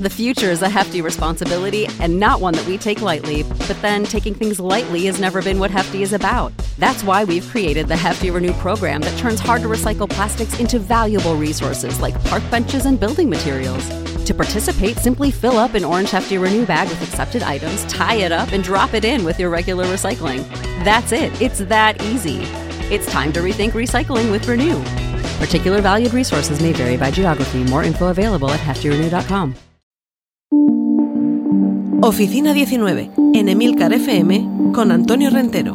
The future is a hefty responsibility and not one that we take lightly. But then taking things lightly has never been what Hefty is about. That's why we've created the Hefty Renew program that turns hard-to-recycle plastics into valuable resources like park benches and building materials. To participate, simply fill up an orange Hefty Renew bag with accepted items, tie it up, and drop it in with your regular recycling. That's it. It's that easy. It's time to rethink recycling with Renew. Particular valued resources may vary by geography. More info available at heftyrenew.com. Oficina 19, en Emilcar FM, con Antonio Rentero.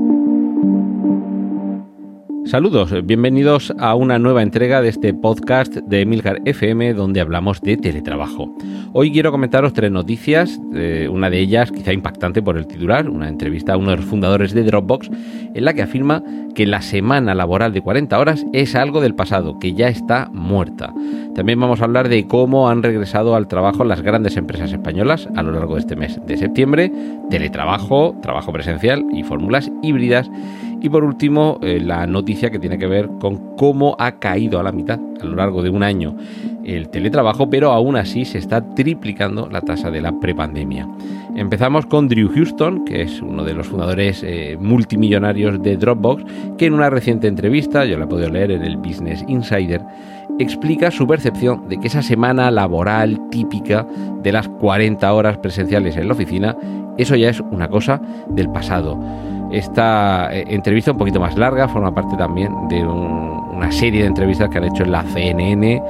Saludos, bienvenidos a una nueva entrega de este podcast de Emilcar FM donde hablamos de teletrabajo. Hoy quiero comentaros 3 noticias, una de ellas quizá impactante por el titular, una entrevista a uno de los fundadores de Dropbox en la que afirma que la semana laboral de 40 horas es algo del pasado, que ya está muerta. También vamos a hablar de cómo han regresado al trabajo las grandes empresas españolas a lo largo de este mes de septiembre, teletrabajo, trabajo presencial y fórmulas híbridas. Y por último, la noticia que tiene que ver con cómo ha caído a la mitad a lo largo de un año el teletrabajo, pero aún así se está triplicando la tasa de la prepandemia. Empezamos con Drew Houston, que es uno de los fundadores multimillonarios de Dropbox, que en una reciente entrevista, yo la he podido leer en el Business Insider, explica su percepción de que esa semana laboral típica de las 40 horas presenciales en la oficina, eso ya es una cosa del pasado. Esta entrevista un poquito más larga forma parte también de una serie de entrevistas que han hecho en la CNN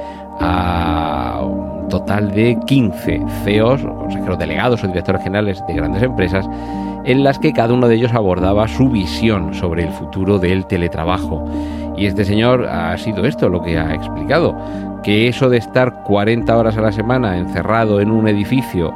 a un total de 15 CEOs, consejeros delegados o directores generales de grandes empresas, en las que cada uno de ellos abordaba su visión sobre el futuro del teletrabajo. Y este señor ha sido esto lo que ha explicado, que eso de estar 40 horas a la semana encerrado en un edificio,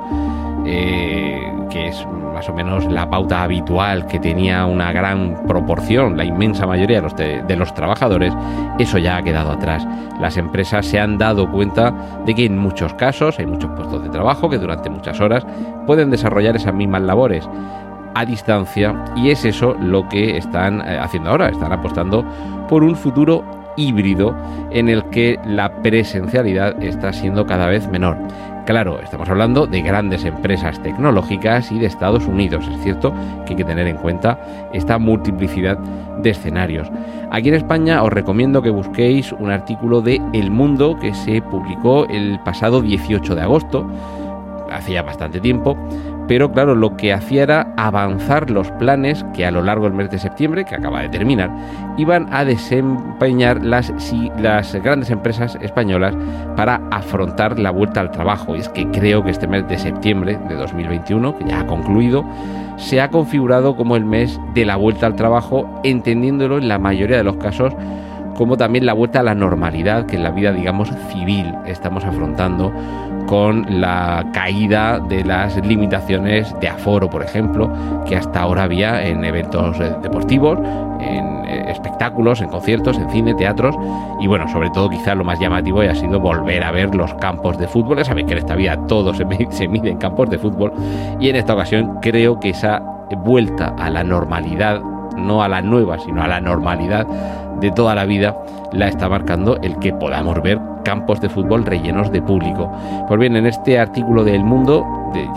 que es más o menos la pauta habitual que tenía una gran proporción, la inmensa mayoría de los trabajadores, eso ya ha quedado atrás. Las empresas se han dado cuenta de que en muchos casos hay muchos puestos de trabajo que durante muchas horas pueden desarrollar esas mismas labores a distancia, y es eso lo que están haciendo ahora. Están apostando por un futuro híbrido en el que la presencialidad está siendo cada vez menor. Claro, estamos hablando de grandes empresas tecnológicas y de Estados Unidos. Es cierto que hay que tener en cuenta esta multiplicidad de escenarios. Aquí en España os recomiendo que busquéis un artículo de El Mundo que se publicó el pasado 18 de agosto, hacía bastante tiempo, pero claro, lo que hacía era avanzar los planes que a lo largo del mes de septiembre, que acaba de terminar, iban a desempeñar las grandes empresas españolas para afrontar la vuelta al trabajo. Y es que creo que este mes de septiembre de 2021, que ya ha concluido, se ha configurado como el mes de la vuelta al trabajo, entendiéndolo en la mayoría de los casos como también la vuelta a la normalidad que en la vida, digamos, civil estamos afrontando, con la caída de las limitaciones de aforo, por ejemplo, que hasta ahora había en eventos deportivos, en espectáculos, en conciertos, en cine, teatros, y bueno, sobre todo quizá lo más llamativo ha sido volver a ver los campos de fútbol. Ya sabéis que en esta vida todo se mide en campos de fútbol, y en esta ocasión creo que esa vuelta a la normalidad, no a la nueva, sino a la normalidad de toda la vida, la está marcando el que podamos ver campos de fútbol rellenos de público. Pues bien, en este artículo de El Mundo,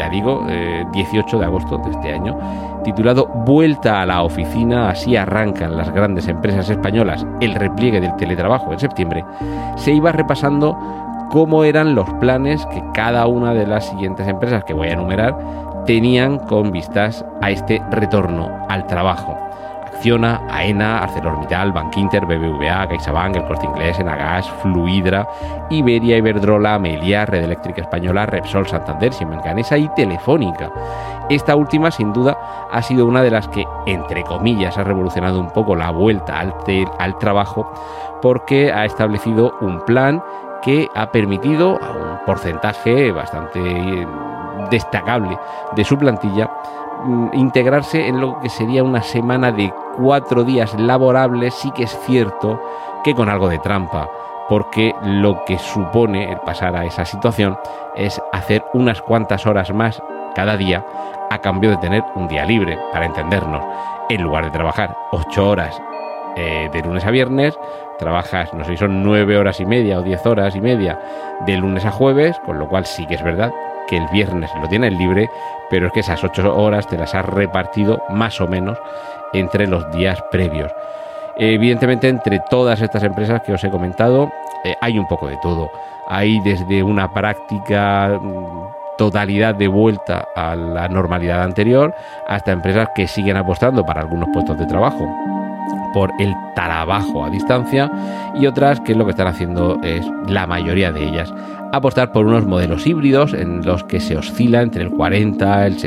18 de agosto de este año, titulado Vuelta a la oficina, así arrancan las grandes empresas españolas el repliegue del teletrabajo en septiembre, se iba repasando cómo eran los planes que cada una de las siguientes empresas que voy a enumerar tenían con vistas a este retorno al trabajo. Acciona, AENA, ArcelorMittal, Bankinter, BBVA, CaixaBank, El Corte Inglés, Enagas, Fluidra, Iberia, Iberdrola, Meliá, Red Eléctrica Española, Repsol, Santander, Siemens Gamesa y Telefónica. Esta última, sin duda, ha sido una de las que, entre comillas, ha revolucionado un poco la vuelta al trabajo, porque ha establecido un plan que ha permitido a un porcentaje bastante destacable de su plantilla integrarse en lo que sería una semana de 4 días laborables. Sí que es cierto que con algo de trampa, porque lo que supone el pasar a esa situación es hacer unas cuantas horas más cada día a cambio de tener un día libre, para entendernos. En lugar de trabajar 8 horas de lunes a viernes, trabajas, no sé si son 9 horas y media o 10 horas y media de lunes a jueves, con lo cual sí que es verdad que el viernes lo tienes libre, pero es que esas 8 horas te las has repartido más o menos entre los días previos. Evidentemente, entre todas estas empresas que os he comentado, hay un poco de todo. Hay desde una práctica totalidad de vuelta a la normalidad anterior, hasta empresas que siguen apostando para algunos puestos de trabajo por el trabajo a distancia, y otras que lo que están haciendo es, la mayoría de ellas, apostar por unos modelos híbridos en los que se oscila entre el 40, el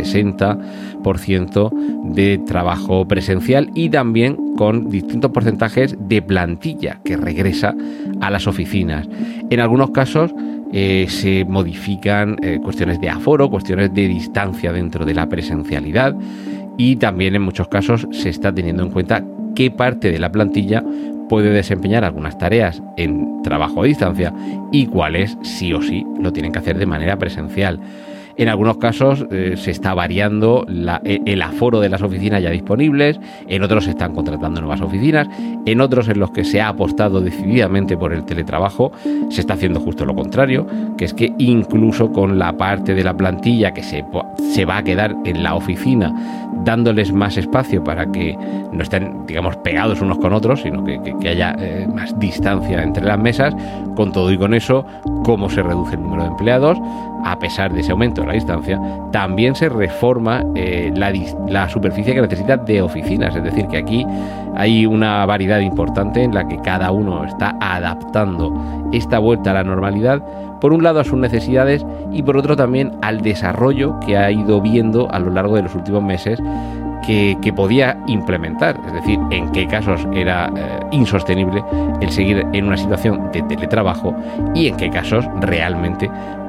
60% de trabajo presencial, y también con distintos porcentajes de plantilla que regresa a las oficinas. En algunos casos se modifican cuestiones de aforo, cuestiones de distancia dentro de la presencialidad, y también en muchos casos se está teniendo en cuenta qué parte de la plantilla puede desempeñar algunas tareas en trabajo a distancia y cuáles sí o sí lo tienen que hacer de manera presencial. En algunos casos se está variando el aforo de las oficinas ya disponibles, en otros se están contratando nuevas oficinas, en otros en los que se ha apostado decididamente por el teletrabajo se está haciendo justo lo contrario, que es que incluso con la parte de la plantilla que se va a quedar en la oficina, dándoles más espacio para que no estén, digamos, pegados unos con otros, sino que haya más distancia entre las mesas. Con todo y con eso, cómo se reduce el número de empleados, a pesar de ese aumento de la distancia, también se reforma la superficie que necesita de oficinas. Es decir, que aquí hay una variedad importante en la que cada uno está adaptando esta vuelta a la normalidad, por un lado a sus necesidades y por otro también al desarrollo que ha ido viendo a lo largo de los últimos meses que podía implementar. Es decir, en qué casos era insostenible el seguir en una situación de teletrabajo y en qué casos realmente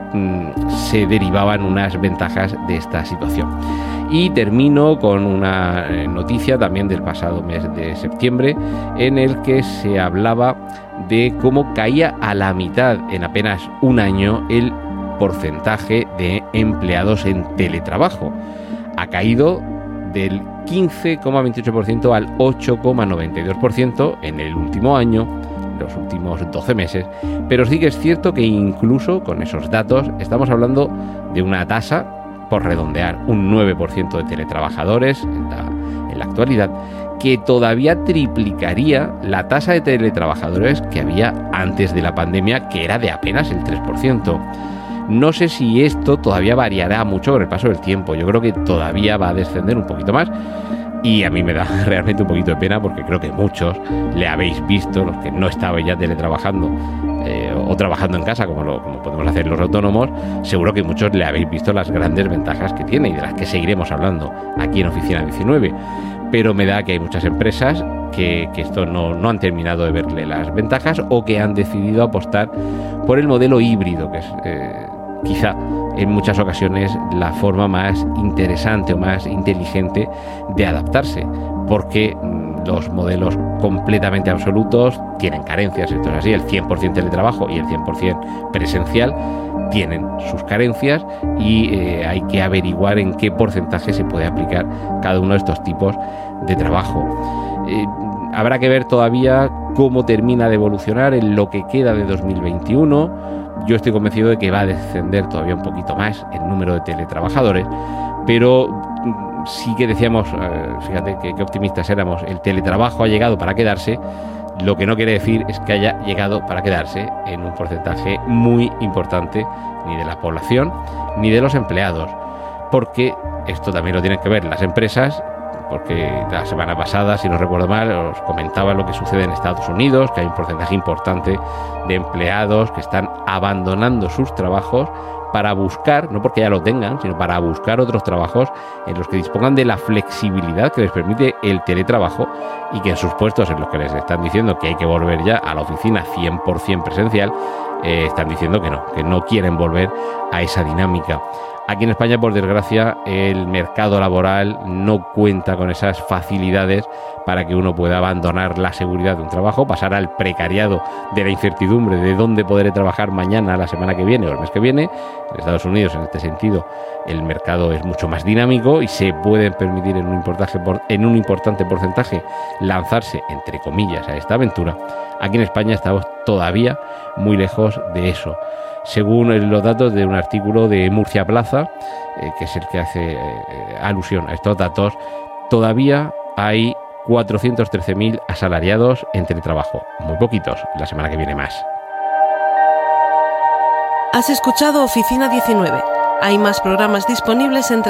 se derivaban unas ventajas de esta situación. Y termino con una noticia también del pasado mes de septiembre, en el que se hablaba de cómo caía a la mitad en apenas un año el porcentaje de empleados en teletrabajo. Ha caído del 15,28% al 8,92% en el último año, los últimos 12 meses, pero sí que es cierto que incluso con esos datos estamos hablando de una tasa, por redondear, un 9% de teletrabajadores en la actualidad, que todavía triplicaría la tasa de teletrabajadores que había antes de la pandemia, que era de apenas el 3%. No sé si esto todavía variará mucho con el paso del tiempo. Yo creo que todavía va a descender un poquito más. Y a mí me da realmente un poquito de pena, porque creo que muchos le habéis visto, los que no estabais ya teletrabajando o trabajando en casa como podemos hacer los autónomos, seguro que muchos le habéis visto las grandes ventajas que tiene y de las que seguiremos hablando aquí en Oficina 19. Pero me da que hay muchas empresas que esto no han terminado de verle las ventajas, o que han decidido apostar por el modelo híbrido, que es quizá en muchas ocasiones la forma más interesante o más inteligente de adaptarse, porque los modelos completamente absolutos tienen carencias. Esto es así, el 100% teletrabajo y el 100% presencial tienen sus carencias, y hay que averiguar en qué porcentaje se puede aplicar cada uno de estos tipos de trabajo. Habrá que ver todavía cómo termina de evolucionar en lo que queda de 2021. Yo estoy convencido de que va a descender todavía un poquito más el número de teletrabajadores, pero sí que decíamos, fíjate qué optimistas éramos, el teletrabajo ha llegado para quedarse. Lo que no quiere decir es que haya llegado para quedarse en un porcentaje muy importante, ni de la población ni de los empleados, porque esto también lo tienen que ver las empresas, porque la semana pasada, si no recuerdo mal, os comentaba lo que sucede en Estados Unidos, que hay un porcentaje importante de empleados que están abandonando sus trabajos para buscar, no porque ya lo tengan, sino para buscar otros trabajos en los que dispongan de la flexibilidad que les permite el teletrabajo, y que en sus puestos en los que les están diciendo que hay que volver ya a la oficina 100% presencial, están diciendo que no quieren volver a esa dinámica. Aquí en España, por desgracia, el mercado laboral no cuenta con esas facilidades para que uno pueda abandonar la seguridad de un trabajo, pasar al precariado de la incertidumbre de dónde podré trabajar mañana, la semana que viene o el mes que viene. En Estados Unidos, en este sentido, el mercado es mucho más dinámico y se pueden permitir en un importante porcentaje lanzarse, entre comillas, a esta aventura. Aquí en España estamos todavía muy lejos de eso. Según los datos de un artículo de Murcia Plaza, que es el que hace alusión a estos datos, todavía hay 413.000 asalariados en teletrabajo. Muy poquitos, la semana que viene más. Has escuchado Oficina 19. Hay más programas disponibles en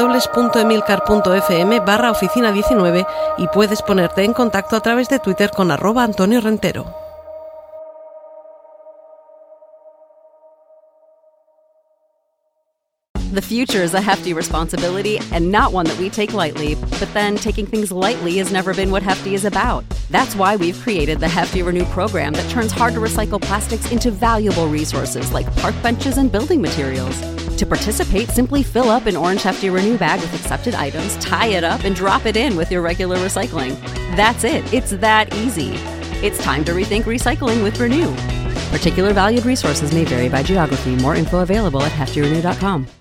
www.emilcar.fm/Oficina 19 y puedes ponerte en contacto a través de Twitter con @Antonio Rentero. The future is a hefty responsibility and not one that we take lightly, but then taking things lightly has never been what Hefty is about. That's why we've created the Hefty Renew program that turns hard-to-recycle plastics into valuable resources like park benches and building materials. To participate, simply fill up an orange Hefty Renew bag with accepted items, tie it up, and drop it in with your regular recycling. That's it. It's that easy. It's time to rethink recycling with Renew. Particular valued resources may vary by geography. More info available at heftyrenew.com.